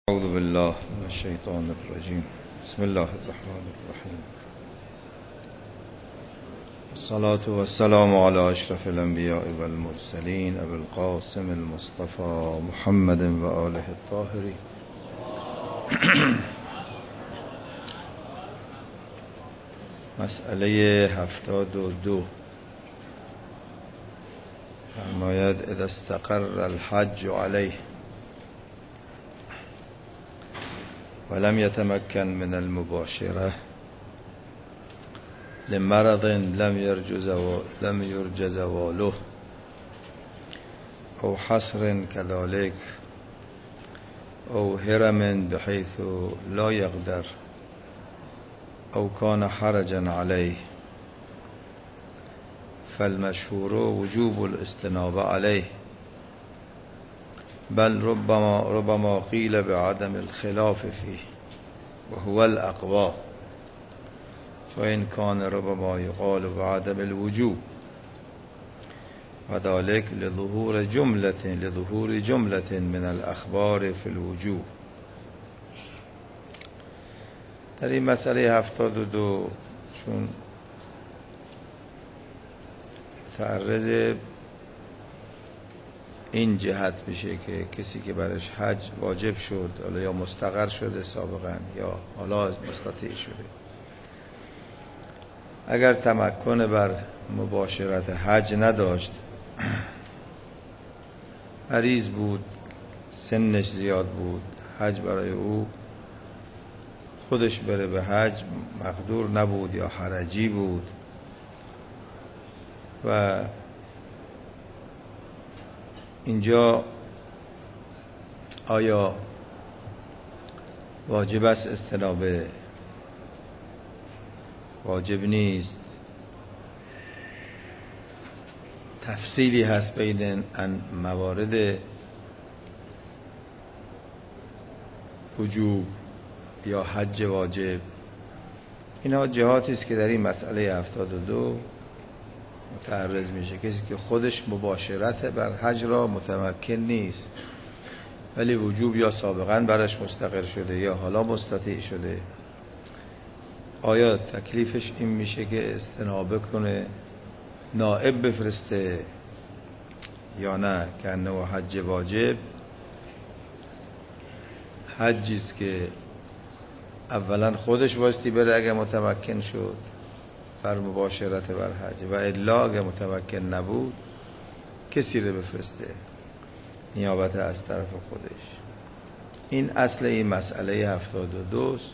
أعوذ بالله من الشيطان الرجيم. بسم الله الرحمن الرحيم. الصلاة والسلام على أشرف الأنبياء والمرسلين أبي القاسم المصطفى محمد وآله الطاهرين. مسئله 72 فرماید اذا استقر الحج عليه ولم يتمكن من المباشرة لمرض لم يرج زواله أو حصر كذلك أو هرم بحيث لا يقدر أو كان حرجا عليه فالمشهور وجوب الاستنابة عليه، بل ربما قيل بعدم الخلاف فيه وهو الأقوى، وإن كان ربما يقال بعدم الوجوب، وذلك لظهور جملة من الأخبار في الوجوب. در این مسئله 72 چون متعرض این جهت میشه که کسی که برش حج واجب شد حالا یا مستقر شده سابقا یا حالا مستطیع شده، اگر تمکن بر مباشرت حج نداشت، مریض بود، سنش زیاد بود، حج برای او خودش بره به حج مقدور نبود یا حرجی بود و اینجا آیا واجب است استنابه؟ واجب نیست. تفصیلی هست بین موارد وجوب یا حج واجب. اینها جهاتی است که در این مسئله 72 متعرض میشه. کسی که خودش مباشرت بر حج را متمکن نیست ولی وجوب یا سابقا برش مستقر شده یا حالا مستطیع شده، آیا تکلیفش این میشه که استنابه کنه، نائب بفرسته یا نه؟ که انه حج واجب حجی است که اولا خودش بایستی بره اگر متمکن شد بر مباشرت بر حج، و الا اگر متمکن نبود کسی رو بفرسته نیابت از طرف خودش. این اصل این مسئله 72 است.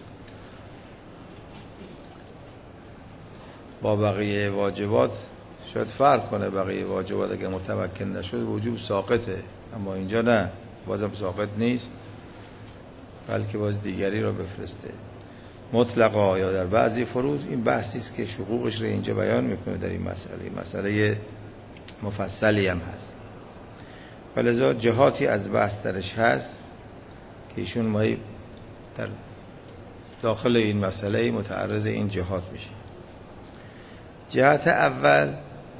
با بقیه واجبات شاید فرق کنه. بقیه واجبات اگر متمکن نشد وجوب ساقطه، اما اینجا نه، بازم ساقط نیست، بلکه باز دیگری رو بفرسته مطلقا یا در بعضی فروض. این بحثی است که شقوقش رو اینجا بیان میکنه در این مسئله مفصلی هم هست، ولذا جهاتی از بحث درش هست که ایشون مایی در داخل این مسئله متعرض این جهات میشه. جهت اول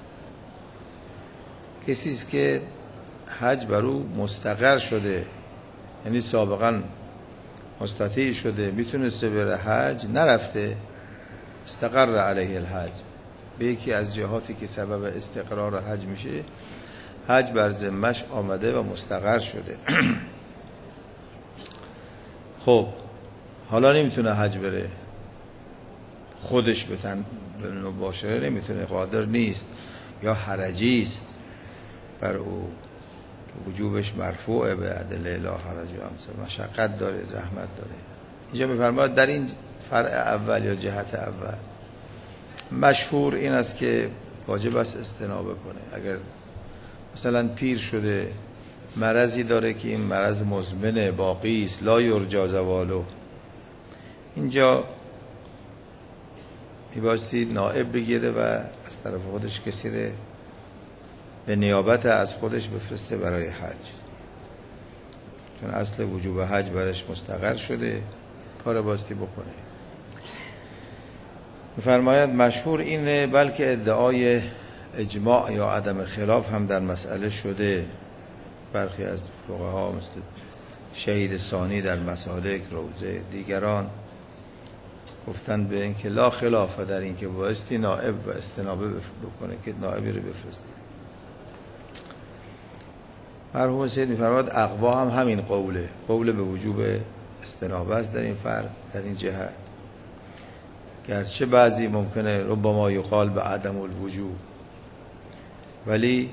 کسی است که حج بر او مستقر شده، یعنی سابقا مستطیع شده، میتونسته بره حج، نرفته، استقر علیه الحج. به یکی از جهاتی که سبب استقرار حج میشه، حج بر ذمه‌اش آمده و مستقر شده. خب حالا نمیتونه حج بره، خودش به مباشره نمیتونه، قادر نیست یا حرجی است بر او، وجوبش مرفوعه به ادله لا حرج و امثال، مشقت داره، زحمت داره. اینجا میفرماید در این فرع اول یا جهت اول مشهور این است که واجب است استنابه کنه. اگر مثلا پیر شده، مرضی داره که این مرض مزمن باقی است، لا یرجا زوالو، اینجا میبایستی نائب بگیره و از طرف خودش کسی رو به نیابت از خودش بفرسته برای حج، چون اصل وجوب حج برش مستقر شده، کار باستی بکنه. میفرماید مشهور اینه، بلکه ادعای اجماع یا عدم خلاف هم در مسئله شده. برخی از فقها مثل شهید ثانی در مسالک روضه، دیگران گفتن به این که لا خلاف در این که بایستی نائب و استنابه بکنه که نائبی رو بفرسته. مرحوم سید می‌فرماد اقوا هم همین قول به وجوب استنابه است در این فرق، در این جهت، گرچه بعضی ممکنه ربما یقال به عدم الوجوب، ولی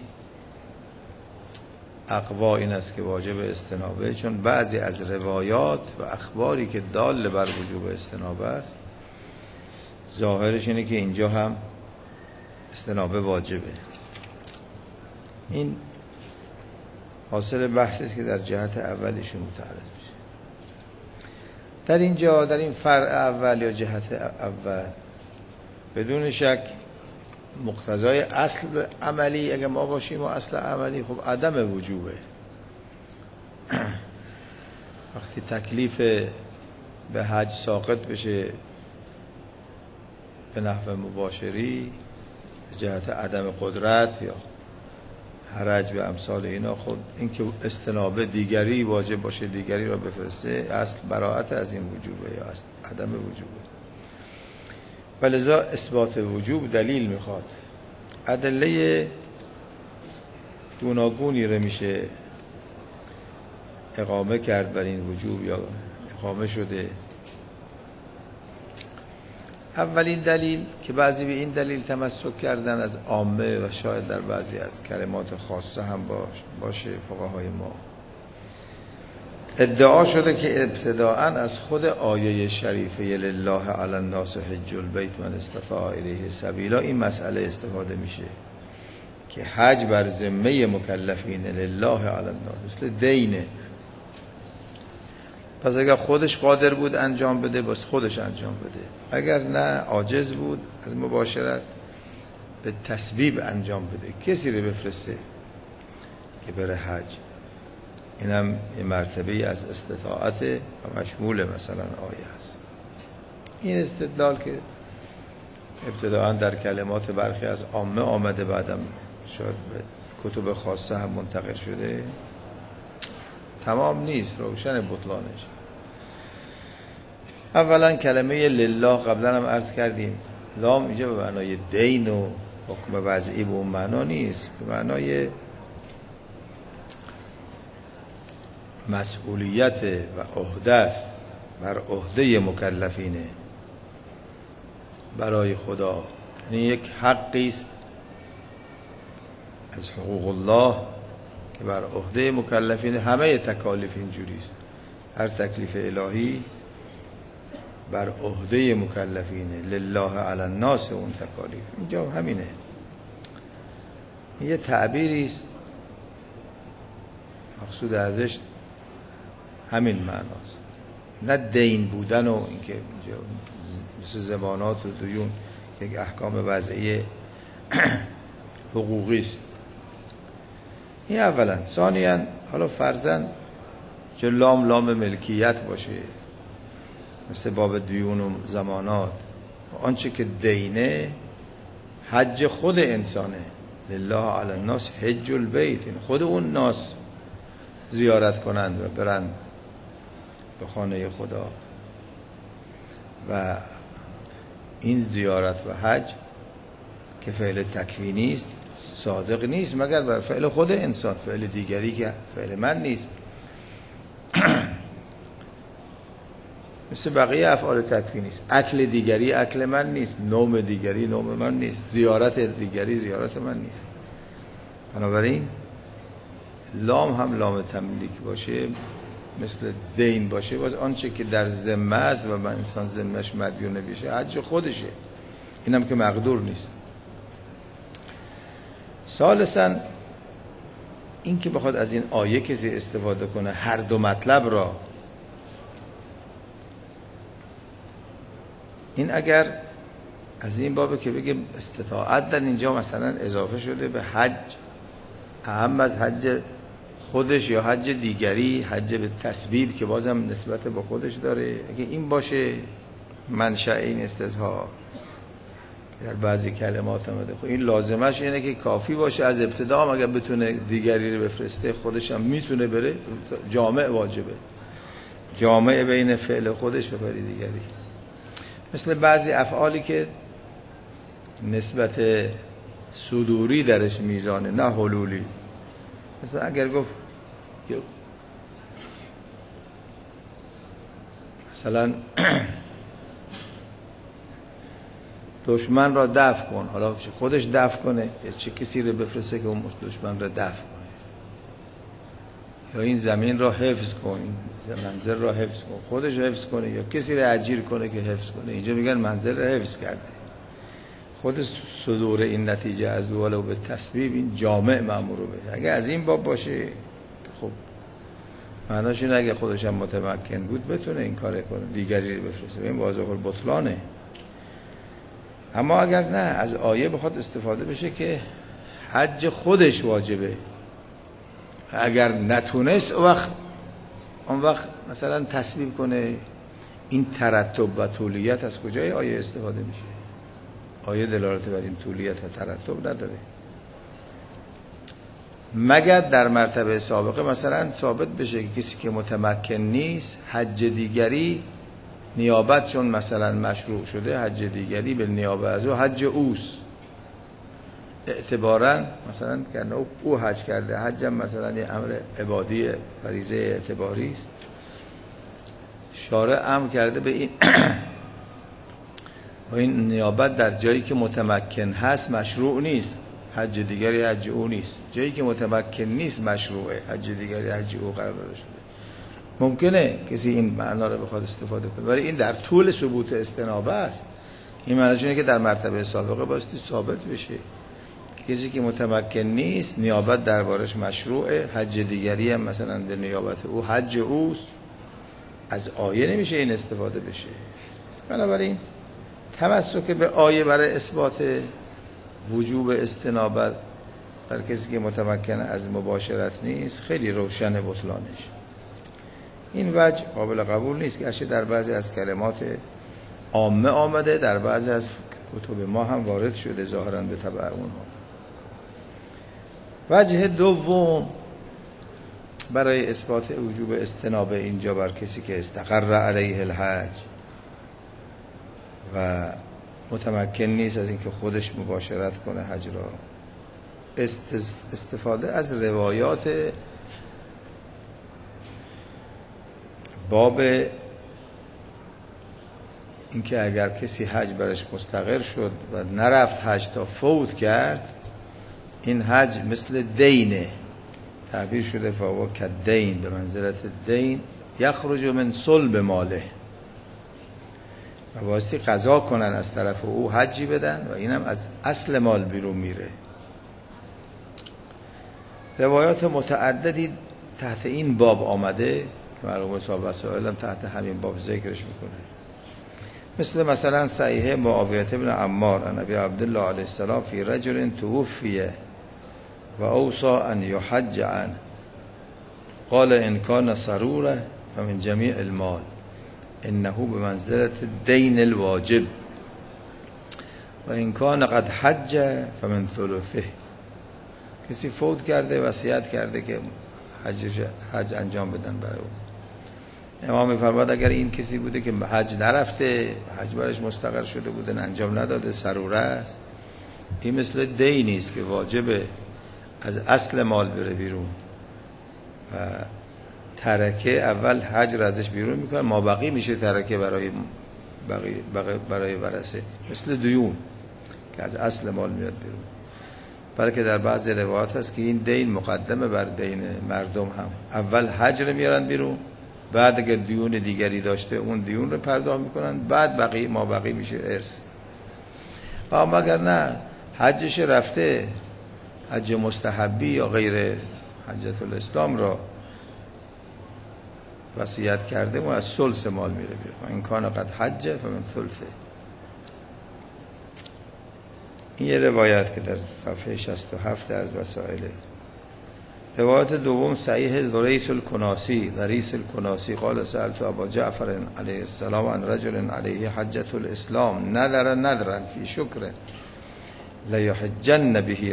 اقوا این است که واجب استنابه، چون بعضی از روایات و اخباری که دال بر وجوب استنابه است ظاهرش اینه که اینجا هم استنابه واجبه. این حاصل بحثی است که در جهت اولیشون متعرض میشه. در اینجا در این فرع اول یا جهت اول بدون شک مقتضای اصل عملی اگه ما باشیم و اصل عملی خب عدم وجوبه. وقتی تکلیف به حج ساقط بشه به نحو مباشری جهت عدم قدرت یا حرج به امثال اینا، خود اینکه استنابه دیگری واجب باشه دیگری را بفرسته اصل براءت از این وجوبه یا اصل عدم وجوبه. ولذا اثبات وجوب دلیل میخواد. ادله گوناگونی رو میشه اقامه کرد بر این وجوب یا اقامه شده. اولین دلیل که بعضی به این دلیل تمسک کردن از عامه و شاید در بعضی از کلمات خاصه هم باشه فقهای ما، ادعا شده که ابتداءً از خود آیه شریفه لله علی الناس حج البیت من استطاع الیه سبیلا این مسئله استفاده میشه که حج بر ذمه مکلفین لله علی الناس مثل دینه. پس اگر خودش قادر بود انجام بده باز خودش انجام بده، اگر نه عاجز بود از مباشرت به تسبیب انجام بده، کسی رو بفرسته که بره حج. اینم یه مرتبه از استطاعت و مشمول مثلا آیه است. این استدلال که ابتداءً در کلمات برخی از عامه آمده بعدم شاید به کتب خاصه هم منتقل شده تمام نیست، روشن بطلانش. اولا کلمه لله قبلا هم عرض کردیم لام اینجا به معنای دین و حکم وضعی به اون معنا نیست، به معنای مسئولیت و عهده است، بر عهده مکلفینه برای خدا، یعنی یک حقی است از حقوق الله که بر عهده مکلفین. همه تکالیف اینجوری است، هر تکلیف الهی بر عهده مکلفینه، لله علی الناس اون تکالیف اینجا همینه. یه تعبیری است مقصود ازش همین معناست، نه دین بودن و اینکه مثل ضمانات و دیون یک احکام وضعی حقوقی است. این اولا. ثانیاً حالا فرضاً که لام ملکیت باشه مثل باب دیون و ضمانات، آنچه که دینه حج خود انسانه، لله علی الناس حج البیت، خود اون ناس زیارت کنند و برند به خانه خدا و این زیارت و حج که فعل تکوینی است صادق نیست مگر بر فعل خود انسان، فعل دیگری که فعل من نیست. مثل بقیه افعال تکوینی است، اکل دیگری اکل من نیست، نوم دیگری نوم من نیست، زیارت دیگری زیارت من نیست. بنابراین لام هم لام تملیک باشه مثل دین باشه، باز آنچه که در ذمه است و من انسان ذمهش مدیون بشه حج خودشه، اینم که مقدور نیست. ثالثاً این که بخواد از این آیه کسی استفاده کنه هر دو مطلب را، این اگر از این بابه که بگه استطاعت در اینجا مثلا اضافه شده به حج اهم از حج خودش یا حج دیگری، حج به تسبیب که بازم نسبت به خودش داره، اگه این باشه منشأ این استظهار، در بعضی کلمات آمده. خب این لازمش اینه که کافی باشه از ابتدا هم اگر بتونه دیگری رو بفرسته خودش هم میتونه بره، جامع واجبه، جامع بین فعل خودش و فعل دیگری. مثل بعضی افعالی که نسبت صدوری درش میزانه نه حلولی. مثلا اگر گفت مثلا دشمن را دفع کن، حالا خودش دفع کنه یا چه کسی رو بفرسته که اون دشمن را دفع کنه، یا این زمین را حفظ کن، این منزل را حفظ کن، خودش حفظ کنه یا کسی رو اجیر کنه که حفظ کنه. اینجا میگن منزل را حفظ کرده. خود صدور این نتیجه از ولو به تسبیب این جامع مأمور به. اگه از این باب باشه خب معناش اینه اگه خودش هم متمکن بود بتونه این کار کنه، دیگری رو بفرسته، این واضح البطلانه. اما اگر نه از آیه بخواد استفاده بشه که حج خودش واجبه، اگر نتونست اون وقت مثلا تسبیب کنه. این ترتب و طولیت از کجای آیه استفاده میشه؟ آیه دلالت بر این طولیت و ترتب نداره، مگر در مرتبه سابقه مثلا ثابت بشه که کسی که متمکن نیست حج دیگری نیابت چون مثلا مشروع شده، حج دیگری به نیابه از او حج اوست، اعتباراً مثلا که او حج کرده، حج هم مثلا یه امر عبادی فریضه اعتباری است، شارع امر کرده به این و این نیابت در جایی که متمکن هست مشروع نیست، حج دیگری حج او نیست. جایی که متمکن نیست مشروعه، حج دیگری حج او قرار داده شده. ممکنه کسی این معنا رو بخواد استفاده کنه، ولی این در طول ثبوت استنابه است. این معنیش اینه که در مرتبه سابقه باستی ثابت بشه که کسی که متمکن نیست نیابت دربارش مشروعه، حج دیگری هم مثلا به نیابت او حج اوست. از آیه نمیشه این استفاده بشه. بنابراین تمسک به آیه برای اثبات وجوب استنابت بر کسی که متمکن از مباشرت نیست خیلی روشن بطلانش. این وجه قابل قبول نیست که اشه در بعضی از کلمات عامه آمده، در بعضی از کتب ما هم وارد شده ظاهراً به تبع اونها. وجه دوم برای اثبات وجوب استنابه اینجا بر کسی که استقر علیه الحج و متمکن نیست از اینکه خودش مباشرت کنه حج را، استفاده از روایات باب اینکه اگر کسی حج برش مستقر شد و نرفت حج تا فوت کرد، این حج مثل دینه، تعبیر شده فهو کالدین، به منزلت دین یخرج من صلب ماله، و واسطی قضا کنن از طرف او حجی بدن و اینم از اصل مال بیرون میره. روایات متعددی تحت این باب آمده، مرحوم صاحب وسائل هم تحت همین باب ذکرش میکنه. مثلا صحیح معاویه بن عمار عن ابی عبدالله علیه السلام فی رجل توفی و اوصى ان یحج عنه قال ان کان سروره فمن جمیع المال انه بمنزلة الدین الواجب و ان کان قد حج فمن ثلثه. کسی فوت کرده وصیت کرده که حج انجام بدن برای او. امام می‌فرماد اگر این کسی بوده که حج نرفته، حج برش مستقر شده بوده انجام نداده، سروره است، این مثل دینی است که واجبه از اصل مال بره بیرون و ترکه اول حج را ازش بیرون میکنه، ما بقی میشه ترکه برای ورثه، مثل دیون که از اصل مال میاد بیرون. بلکه در بعض روایات هست که این دین مقدمه بر دین مردم هم، اول حج رو میارن بیرون، بعد اگه دیون دیگری داشته اون دیون رو پرداخت میکنن، بعد ما بقی میشه ارث. اما اگر نه حجش رفته، حج مستحبی یا غیر حجت الاسلام را وصیت کرده و از ثلث مال میره بیرون. و این کان قد حج فمن ثلثه. این یه روایت که در صفحه 67 از وسائل روایت دوم صحیح ذریس الکناسی قال سألت ابا جعفر علیه السلام عن رجل علیه حجة الاسلام نذرا فی شکر لیحجن به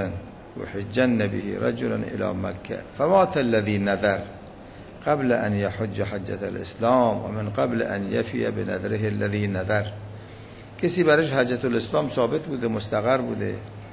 رجلا الى مکه فمات الذی نذر قبل ان یحج حجة الاسلام و من قبل ان یفی بنذره الذی نذر. کسی برایش حجة الاسلام ثابت بوده، مستقر بوده،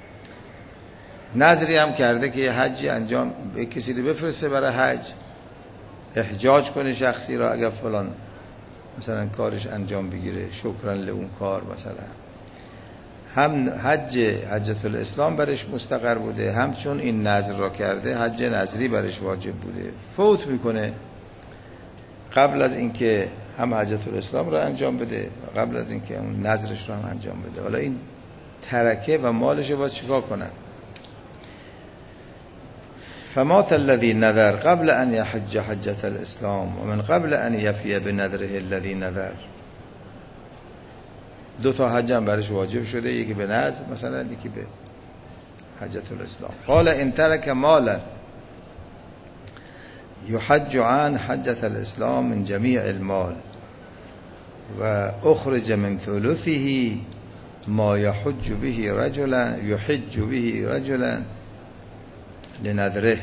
نظری هم کرده که یه حجی انجام به کسی رو بفرسته برای حج، احجاج کنه شخصی را اگر فلان مثلا کارش انجام بگیره، شکرن لون کار مثلا. هم حجة الاسلام برش مستقر بوده، هم چون این نظر را کرده حج نظری برش واجب بوده. فوت میکنه قبل از اینکه هم حجة الاسلام را انجام بده و قبل از اینکه اون نظرش را هم انجام بده. حالا این ترکه و مالش رو باید چیکار کنن؟ فمات الذي نذر قبل ان يحج حجة الاسلام و من قبل ان يفي بنذره الذي نذر. دو تا حج هم برش واجب شده، یکی به نذر مثلا، یکی به حجة الاسلام. قال ان ترك مالا يحج عن حجة الاسلام من جميع المال و اخرج من ثلثه ما يحج به رجلا لنذره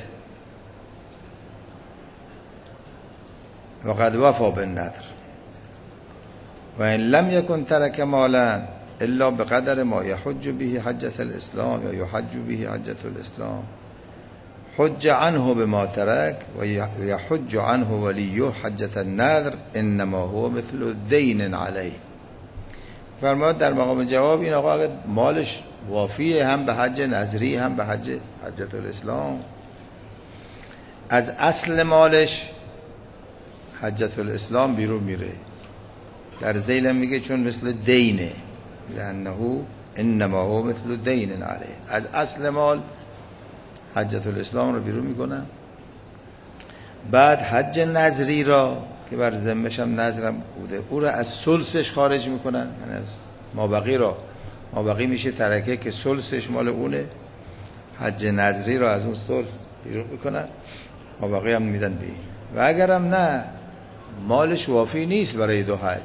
وقد وفى بالنذر و ان لم يكن ترك مالا الا بقدر ما يحج به حجة الاسلام و يحج به حجة الاسلام حج عنه بما ترك و يحج عنه وليه حجة النذر انما هو مثل دین علیه. فرماد در مقام جواب این آقا اگر مالش وافیه هم به حج نظری هم به حجة الاسلام، از اصل مالش حجة الاسلام بیرون میره. در ذیل میگه چون مثل دینه، لانه انما هو مثل دین علیه. از اصل مال حجة الاسلام رو بیرون میکنن. بعد حج نظری را که بر ذمه‌ش هم نظرم بوده، او را از ثلثش خارج میکنن، یعنی از مابقی میشه ترکه که ثلثش مال اونه. حج نظری را از اون ثلث بیرون میکنن، مابقی هم میدن به این. و اگرم نه مالش وافی نیست برای دو حج،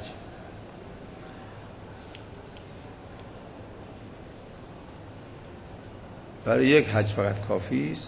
برای یک حج فقط کافی است،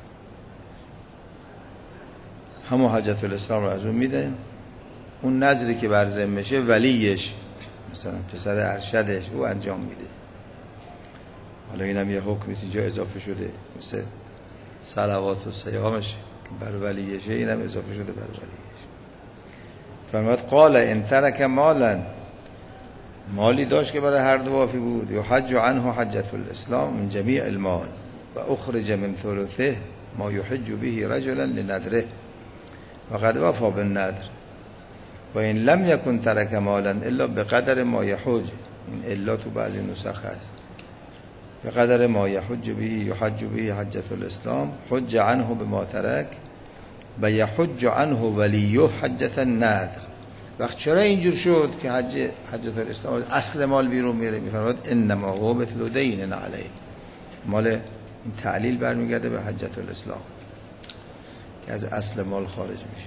همون حجة الاسلام رو از اون میده. اون نظری که بر ذمه‌شه ولیش مثلا پسر ارشدش او انجام میده. حالا اینم یه حکمی اینجا اضافه شده، مثل صلوات و صیامش که بر ولیشه، اینم اضافه شده بر ولیش. فرمود قال ان ترک مالا، مالی داشت که برای هر دو وافی بود، یحج عنه حجة الاسلام من جمیع المال و اخرج من ثلثه ما یحج به رجلا لنذره وقد وفى بالنذر و این لم یکن ترک مالا الا بقدر ما یحج. این الا تو بعضی نسخ هست، بقدر ما یحج به حجة الاسلام حج عنه بما ترک و یحج عنه ولیه حجة النذر. وقت چرا اینجور شد که حجة الاسلام اصل مال بیرون میره؟ میفرماد انما هو مثل دین علیه. مال این تعلیل برمیگرده به حجة الاسلام که از اصل مال خارج میشه.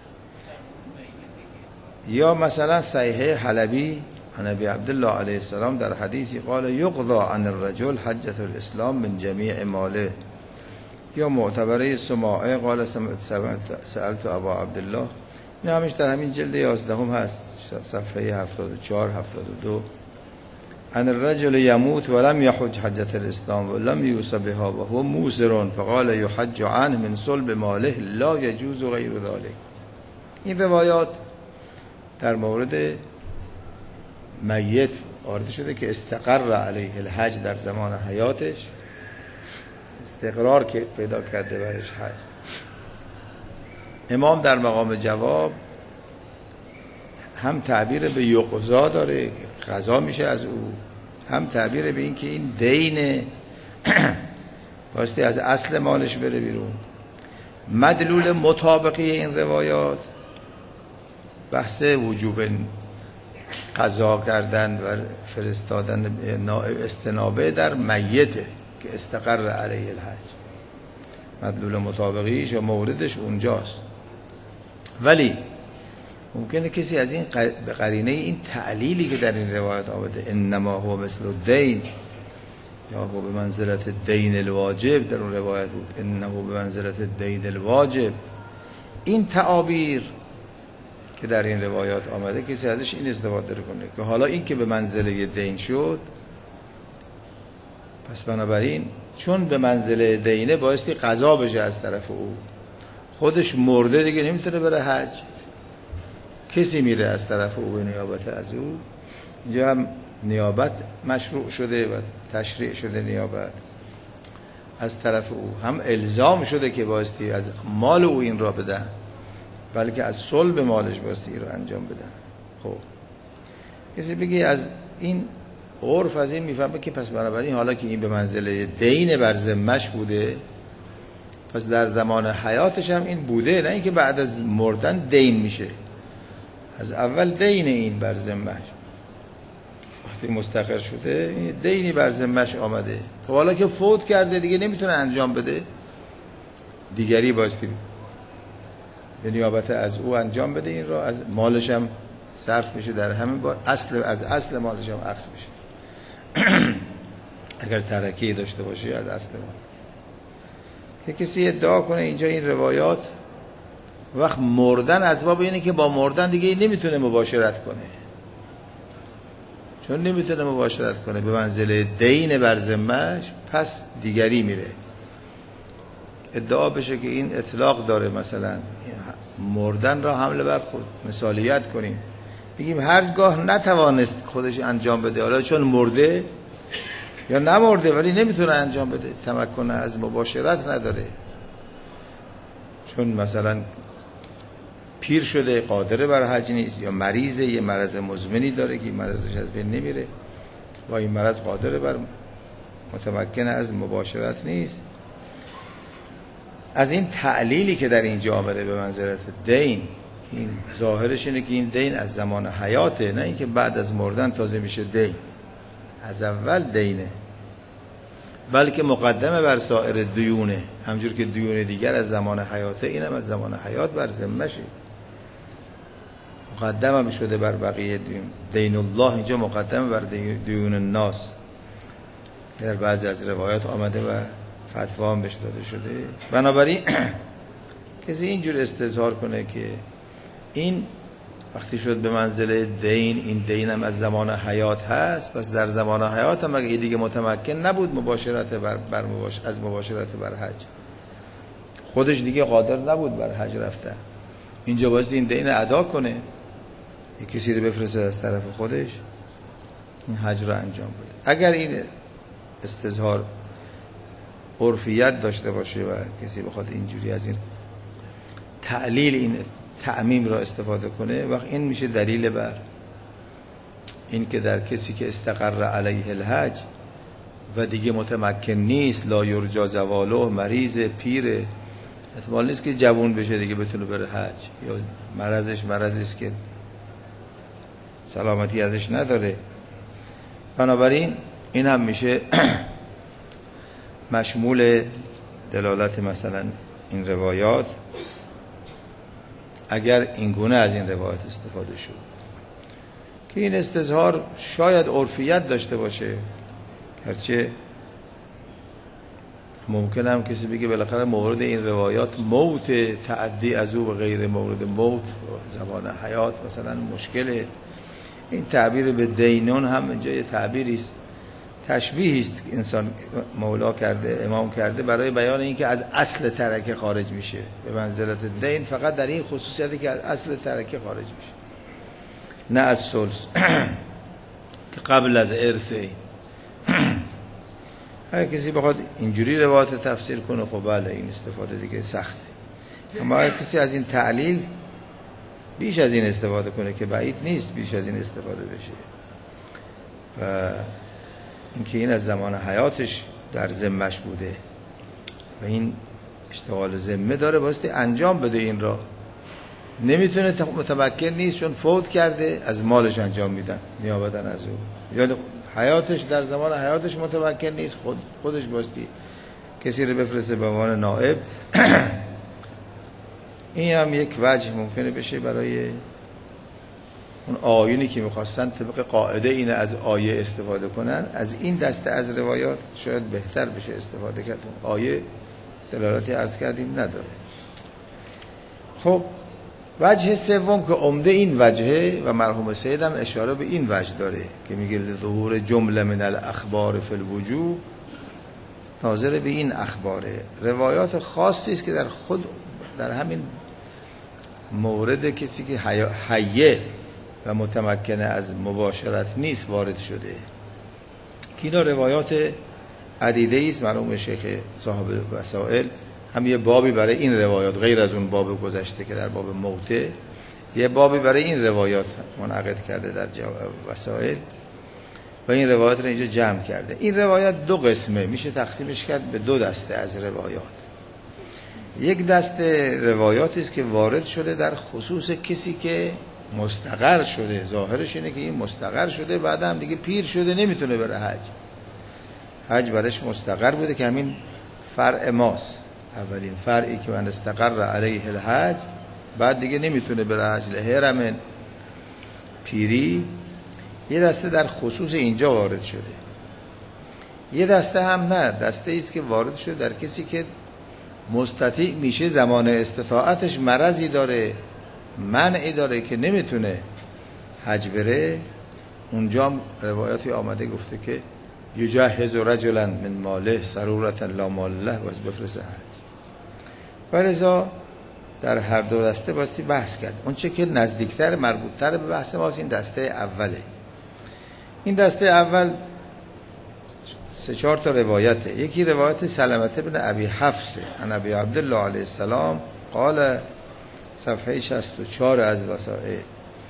یا مثلا صحیح حلبی عن ابی عبدالله علیه السلام در حدیثی قال یقضى عن الرجل حجة الاسلام من جمیع ماله. یا معتبره سماعه قال سألت ابا عبدالله، این همش در همین جلد 11 هست، صفحه 74 72. عن الرجل يموت ولم يحج حجة الاسلام ولم يوص بها وهو موسر فقال يحج عنه من صلب ماله لا يجوز غير ذلك. این روایات در مورد میت وارد شده که استقر علیه الحج، در زمان حیاتش استقرار که پیدا کرده برش حج. امام در مقام جواب هم تعبیر به یقضا داره، قضا میشه از او، هم تعبیر به این که این دینه باستی از اصل مالش بره بیرون. مدلول مطابقی این روایات بحث وجوب قضا کردن و فرستادن نائب استنابه در میته که استقر علیه الحج. مدلول مطابقیش و موردش اونجاست. ولی ممکنه کسی از این به قرینه این تعلیلی که در این روایت آمده انما هو مثل الدین یا هو به منزلت الدین الواجب، در اون روایت بود انه به منزلت الدین الواجب، این تعابیر که در این روایات آمده کسی ازش این استفاده کنه که حالا این که به منزله دین شد، پس بنابراین چون به منزله دینه بایستی قضا بشه از طرف او، خودش مرده دیگه نمیتونه بره حج، کسی میره از طرف او به نیابت از او. اینجا هم نیابت مشروع شده و تشریع شده، نیابت از طرف او، هم الزام شده که بایستی از مال او این را بدن، بلکه از صلب مالش بایستی این را انجام بدن. خب کسی بگی از این عرف از این میفهمه که پس بنابراین حالا که این به منزله دین بر ذمه‌اش بوده، پس در زمان حیاتش هم این بوده، نه اینکه بعد از مردن دین میشه، از اول دین این بر ذمه‌اش، وقتی مستقر شده دینی بر ذمه‌اش آمده. خب حالا که فوت کرده دیگه نمیتونه انجام بده، دیگری بایستی به نیابت از او انجام بده این را، از مالش هم صرف میشه در همین بار، از اصل مالش هم عکس میشه اگر ترکه داشته باشه از اصل مال. که کسی ادعا کنه اینجا این روایات وقت مردن اسباب اینه که با مردن دیگه نمیتونه مباشرت کنه، چون نمیتونه مباشرت کنه به منزله دین بر ذمه‌اش، پس دیگری میره. ادعا بشه که این اطلاق داره، مثلا مردن را حمله بر خود مثالیت کنیم، بگیم هرگاه نتوانست خودش انجام بده، حالا چون مرده یا نمرده ولی نمیتونه انجام بده، تمکن از مباشرت نداره، چون مثلا پیر شده قادر بر حج نیست، یا مریضه، یه مرض مزمنی داره که مرضش از بین نمیره، با این مرض قادر بر متمکن از مباشرت نیست. از این تعلیلی که در اینجا آمده به منزلت دین، این ظاهرش اینه که این دین از زمان حیاته، نه اینکه بعد از مردن تازه میشه دین، از اول دینه، بلکه مقدمه بر سایر دیونه، همجور که دیون دیگر از زمان حیاته، اینم از زمان حیات بر ذمه‌شه، مقدمه شده بر بقیه دیون. دین الله اینجا مقدمه بر دیون الناس، در بعضی از روایات آمده و فتوا هم بهش داده شده. بنابراین کسی اینجور استظهار کنه که این وقتی شد به منزله دین، این دین هم از زمان حیات هست، پس در زمان حیات هم اگه دیگه متمکن نبود مباشرت از مباشرت بر حج، خودش دیگه قادر نبود بر حج رفتن، اینجا باید این دین ادا کنه، یک کسی رو بفرسته از طرف خودش این حج رو انجام بده. اگر این استظهار عرفیت داشته باشه و کسی بخواد اینجوری از این تعلیل این تعمیم را استفاده کنه، وقت این میشه دلیل بر این که در کسی که استقر علیه الحج و دیگه متمکن نیست، لا یرجا زواله، مریض، پیر، احتمال نیست که جوان بشه دیگه بتونه بره حج، یا مرضش مرضی است که سلامتی ازش نداره. بنابراین این هم میشه مشمول دلالت مثلا این روایات، اگر این گونه از این روایت استفاده شد که این استظهار شاید عرفیت داشته باشه، گرچه ممکن هم کسی بگه بالاخره مورد این روایات موت، تعدی از او به غیر مورد موت زمان حیات مثلا مشکله. این تعبیر به دینون هم اینجا یه تعبیری است، تشبیهی است که انسان مولا کرده، امام کرده برای بیان اینکه از اصل ترکه خارج میشه، به منزلت دین فقط در این خصوصیتی که از اصل ترکه خارج میشه، نه از ثلث که قبل از ارث. اگه کسی بخواد اینجوری روایت تفسیر کنه خب بله این استفاده دیگه سخته، اما اگه کسی از این تعلیل بیش از این استفاده کنه که بعید نیست بیش از این استفاده بشه، و اینکه این از زمان حیاتش در ذمه‌اش بوده و این اشتغال ذمه داره واسه انجام بده، این را نمیتونه، متمکن نیست چون فوت کرده، از مالش انجام میدن نیابتن از او، یا حیاتش در زمان حیاتش متمکن نیست، خودش باستی کسی رو بفرسته به عنوان نائب. این هم یک وجه ممکنه بشه برای اون آیونی که میخواستن طبق قاعده اینه از آیه استفاده کنن. از این دسته از روایات شاید بهتر بشه استفاده کرد. آیه دلالاتی عرض کردیم نداره. خب وجه سوم که عمده این وجهه و مرحوم سید هم اشاره به این وجه داره که میگه ظهور جمله من الاخبار فی الوجوب، ناظر به این اخباره. روایات خاصی است که در همین مورد کسی که حیه و متمکنه از مباشرت نیست وارد شده. اینا روایات عدیده است. مرحوم شیخ صاحب وسائل هم یه بابی برای این روایات غیر از اون باب گذشته که در باب موته یه بابی برای این روایات منعقد کرده در وسائل و این روایات رو اینجا جمع کرده. این روایات دو قسمه، میشه تقسیمش کرد به دو دسته از روایات. یک دسته روایاتی است که وارد شده در خصوص کسی که مستقر شده، ظاهرش اینه که این مستقر شده، بعد هم دیگه پیر شده نمیتونه بره حج برش مستقر بوده که همین فرع ماست، اولین فرعی که من استقر علیه الحج، بعد دیگه نمیتونه بره حج لهرم پیری. یه دسته در خصوص اینجا وارد شده. یه دسته هم نه، دسته ایست که وارد شده در کسی که مستطیع میشه، زمان استطاعتش مرضی داره، منعی داره که نمیتونه حج بره. اونجا روایاتی آمده گفته که یجهز رجلا من ماله سرورتا لا مال له باز بفرسته حج. ولذا در هر دو دسته باستی بحث کرد. اون چه که نزدیکتر مربوطتر به بحث ماست این دسته اوله. این دسته اول 3-4 تا روایته. یکی روایت سلمة بن ابی حفص عن ابی عبدالله علیه السلام قال، صفحه 64 از وسائل،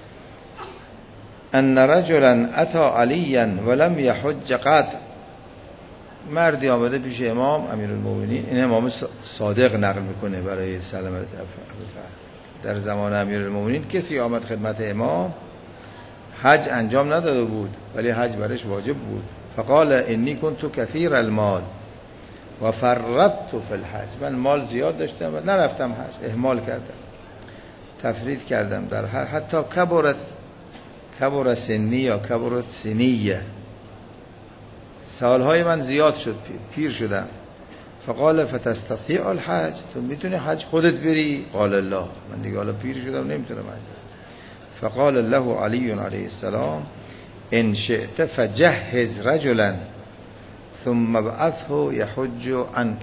ان رجلا اتى علیا ولم یحج قط. مردی آمده پیش امام امیرالمومنین، این امام صادق نقل میکنه برای سلمة ابی حفص، در زمان امیرالمومنین کسی آمد خدمت امام حج انجام نداده بود ولی حج برش واجب بود. فقال انی کنت کثیر المال و فرطت فی الحج، من مال زیاد داشتم و نرفتم حج، اهمال کردم، تفرید کردم در حج، حتی کبر سنی یا کبرت سنیه، سالهای من زیاد شد، پیر شدم. فقال فتستطیع الحج، تو میتونی حج خودت بری؟ قال الله، من دیگه حالا پیر شدم نمیتونم حج. فقال له علی علیه السلام ان شئت فجهز رجلا ثم ابعثه یحج عنک.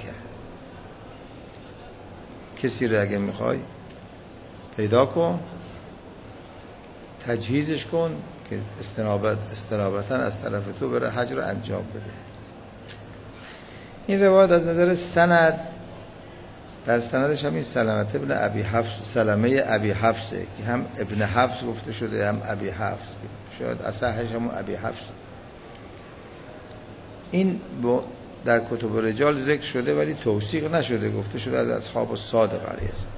کسی رو اگه میخوای پیدا کن، تجهیزش کن که استنابتا از طرف تو بره حج رو انجام بده. این روایت از نظر سند، در سندش هم این سلمة ابن ابی حفص، سلمه ابی حفصه که هم ابن حفص گفته شده هم ابی حفص، که شاید اصحش همون ابی حفص. این در کتب رجال ذکر شده ولی توثیق نشده، گفته شده از اصحاب الصادق علیه السلام.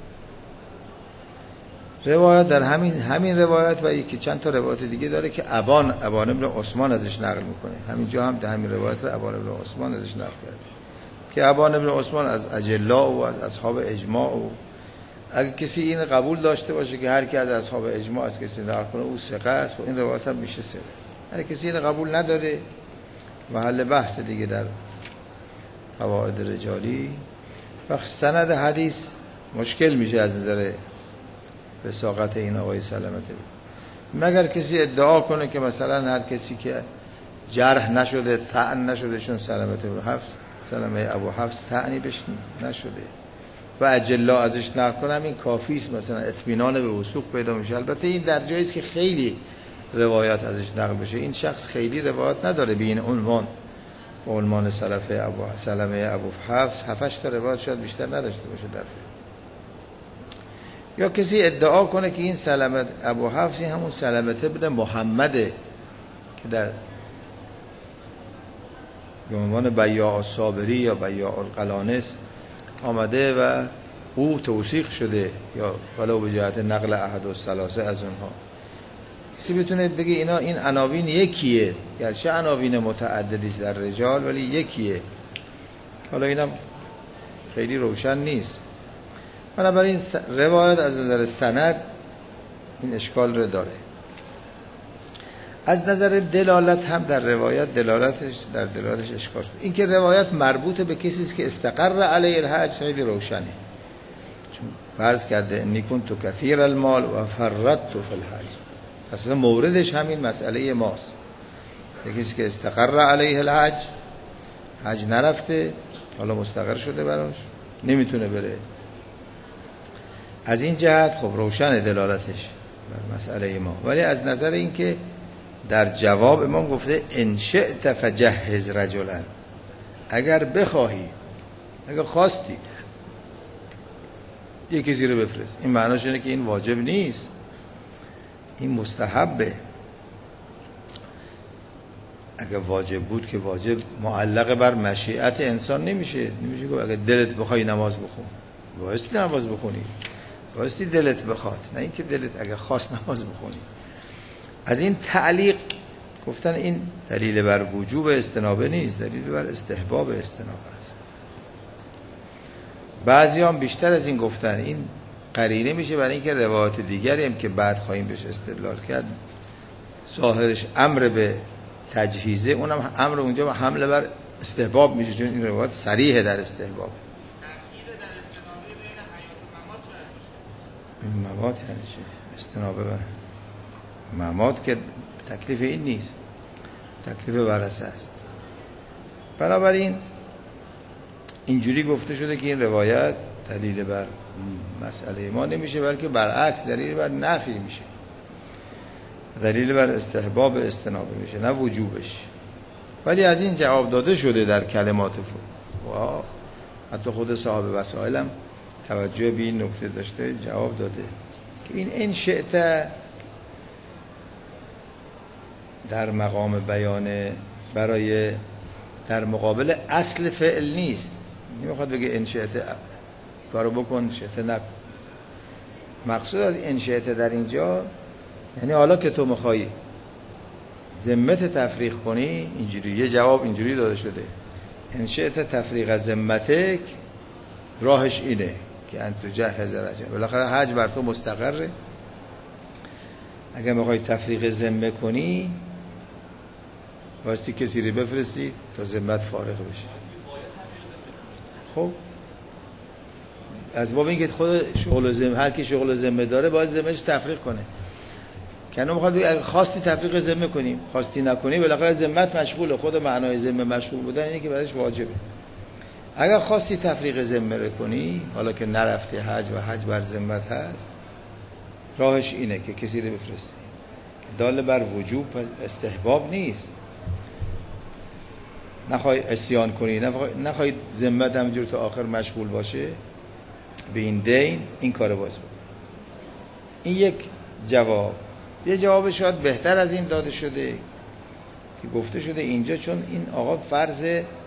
روایت در همین روایت و یکی چند تا روایت دیگه داره که ابان ابن عثمان ازش نقل میکنه. همینجا هم در همین روایت رو ابان ابن عثمان ازش نقل کرده که ابان ابن عثمان از اجلا و از اصحاب اجماع، و اگه کسی این قبول داشته باشه که هر کی از اصحاب اجماع از کسی نقل کنه او ثقه است و این روایت هم میشه ثقه. هر کسی این قبول نداره محل بحث دیگه در قواعد رجالی. وقت سند حدیث مشکل میشه از نظر فساقت این آقای سلمة، مگر کسی ادعا کنه که مثلا هر کسی که جرح نشده، طعن نشده، چون سلمة ابو حفص طعنی بهش نشده و اجلا ازش نقل کنم، این کافی است، مثلا اطمینان به وثوق پیدا میشه. البته این در جایی است که خیلی روایت ازش نقل بشه. این شخص خیلی روایت نداره به این عنوان، به عنوان سلمة ابو حفص 7-8 تا روایت شاید بیشتر نداشته باشه در فقه. یا کسی ادعا کنه که این سلمة ابو حفص همون سلمة ابن محمده که در به عنوان بیاع الصابری یا بیاع القلانس آمده و او توثیق شده، یا ولو به جهت نقل احد الثلاثه از اونها. کسی بتونه بگه اینا این عناوین یکیه، گرچه عناوین متعددی در رجال ولی یکیه، حالا اینم خیلی روشن نیست. بنابراین روایت از نظر سند این اشکال رو داره. از نظر دلالت هم در روایت دلالتش اشکال شد. این که روایت مربوط به کسی است که استقر علیه الحج خیلی روشنه، چون فرض کرده انی کنت کثیر المال و فرطت فی الحج، اصلا موردش همین مسئله ماست. کسی که استقر علیه الحج، حج نرفته، حالا مستقر شده براش، نمیتونه بره. از این جهت خب روشن دلالتش بر مسئله ما. ولی از نظر این که در جواب امام گفته ان شئت فجهز رجلا، اگر بخواهی، اگر خواستی یک کسی رو بفرست، این معناش اینه که این واجب نیست، این مستحبه. اگر واجب بود که واجب معلق بر مشیت انسان نمیشه که اگر دلت بخوای نماز بخون، بایستی نماز بخونی، بایستی دلت بخواد، نه اینکه دلت اگر خواست نماز بخونی. از این تعلیق گفتن این دلیل بر وجوب استنابه نیست، دلیل بر استحباب استنابه است. بعضی هم بیشتر از این گفتن این قرینه میشه برای اینکه روایات دیگری هم که بعد خواهیم بهش استدلال کرد ظاهرش امر به تجهیزه، اونم امر اونجا حمله بر استحباب میشه، چون این روایات صریح در استحباب. ممات یعنی چی؟ استنابه بر ممات که تکلیف این نیست، تکلیف ورثه است. بنابراین اینجوری گفته شده که این روایت دلیل بر مسئله ما نمیشه، بلکه برعکس دلیل بر نفی میشه، دلیل بر استحباب استنابه میشه، نه وجوبش. ولی از این جواب داده شده در کلمات فقها، حتی خود صاحب وسائل هم توجه به این نکته داشته، جواب داده که این ان شئت در مقام بیان برای در مقابل اصل فعل نیست. نمیخواد بگه ان شئت کارو بکن، شئت نکن. مقصود از ان شئت در اینجا یعنی حالا که تو میخوای ذمت تفریق کنی، اینجوری یه جواب اینجوری داده شده، ان شئت تفریق از ذمتک، راهش اینه که ان تجهز رجل، بالاخره حج بر تو مستقره. اگه میخوای تفریق ذمه کنی بایستی کسی رو بفرستی تا ذمت فارغ بشه. خب از باب اینکه خود شغل ذمه، هر کی شغل ذمه داره باید ذمهش تفریق کنه. کنون میخواد بگه اگه خواستی تفریق ذمه کنیم، خواستی نکنی، بالاخره ذمت مشغوله. خود معنای ذمه مشغول بودن اینه که برایش واجبه. اگر خواستی تفریق ذمه کنی، حالا که نرفتی حج و حج بر ذمت هست، راهش اینه که کسی رو بفرستی که دال بر وجوب استحباب نیست. نخوای عصیان کنی، نخوای ذمت همینجور تا آخر مشغول باشه به این دین، این کار باز بکن. این یک جواب. یه جواب شاید بهتر از این داده شده که گفته شده اینجا چون این آقا فرض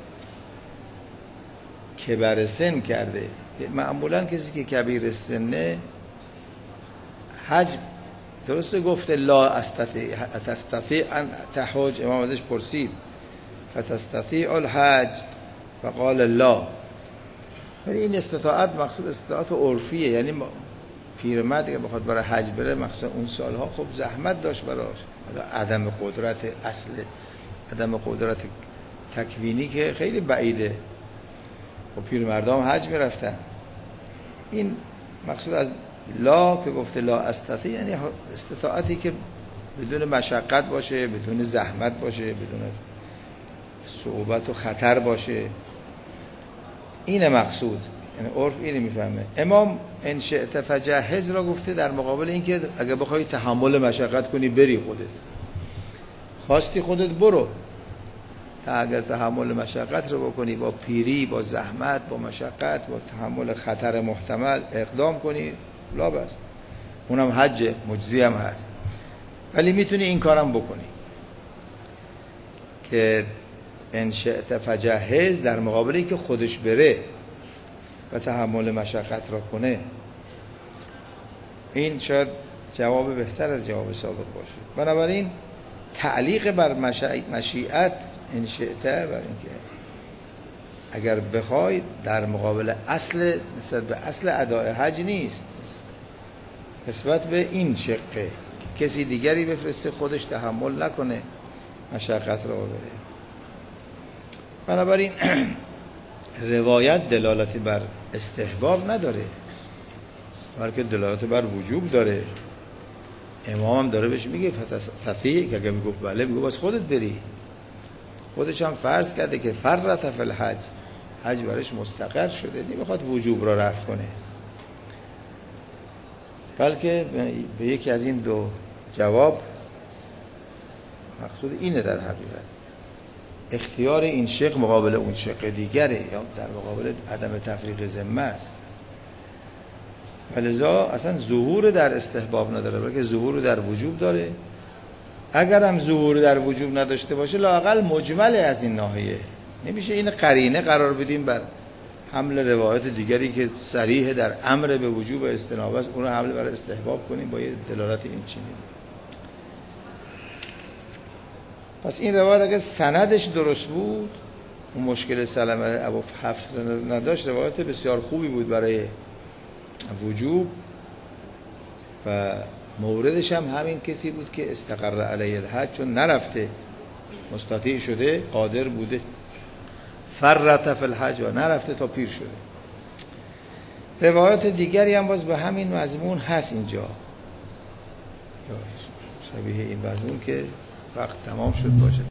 کبر سن کرده، معمولا کسی که کبیر سنه حج درسته گفته لا تستطیع ان تحج، امام ازش پرسید فتستطیع الحج فقال لا. ولی این استطاعت مقصود استطاعت عرفیه، یعنی پیرمرد که بخواد برای حج بره مقصود اون سالها خب زحمت داشت براش، عدم قدرت اصل، عدم قدرت تکوینی که خیلی بعیده. خب پیرمردام حج میرفتن. این مقصود از لا که گفته لا استطیع یعنی استطاعتی که بدون مشقت باشه، بدون زحمت باشه، بدون صعوبت و خطر باشه. اینه مقصود، یعنی عرف اینه میفهمه. امام ان شئت فجهز را گفته در مقابل اینکه اگه بخوای تحمل مشقت کنی بری، خودت خواستی خودت برو، تا اگر تحمل مشقت رو بکنی، با پیری، با زحمت، با مشقت، با تحمل خطر محتمل اقدام کنی، لا بس، اونم حج مجزی هم هست. ولی میتونی این کارم بکنی که ان شئت فجهز در مقابلی که خودش بره و تحمل مشقت را کنه. این شاید جواب بهتر از جواب سابق باشه. بنابراین تعلیق بر مشیت ان شئت، بر اینکه اگر بخوای در مقابل اصل، نسبت به اصل ادای حج نیست، نسبت به این شقه کسی دیگری بفرسته خودش تحمل نکنه مشقت رو بره. بنابراین روایت دلالتی بر استحباب نداره بلکه دلالت بر وجوب داره. امام هم داره بهش میگه فتفی که اگه میگفت بله میگه بس خودت بری. خودش هم فرض کرده که فرط فی الحج، حج برش مستقر شده، نمیخواد وجوب را رفع کنه، بلکه به یکی از این دو جواب مقصود اینه در حقیقت اختیار این شق مقابل اون شق دیگره یا در مقابل عدم تفریق ذمه است. ولذا اصلا ظهور در استحباب نداره بلکه ظهور در وجوب داره. اگر هم ظهور در وجوب نداشته باشه لااقل مجمل از این ناحیه، نمیشه این قرینه قرار بدیم بر حمل روایت دیگری که صریح در امر به وجوب استنابه است اون رو حمل بر استحباب کنیم با یه دلالت این چنین. پس این روایت اگه سندش درست بود، اون مشکل سلمه ابو حفص نداشت، روایت بسیار خوبی بود برای وجوب و موردش هم همین کسی بود که استقر علیه الحج، چون نرفته مستطیع شده قادر بوده فرط فی الحج و نرفته تا پیر شده. روایات دیگری هم باز به همین مضمون هست اینجا شبیه این مضمون که وقت تمام شد باشه.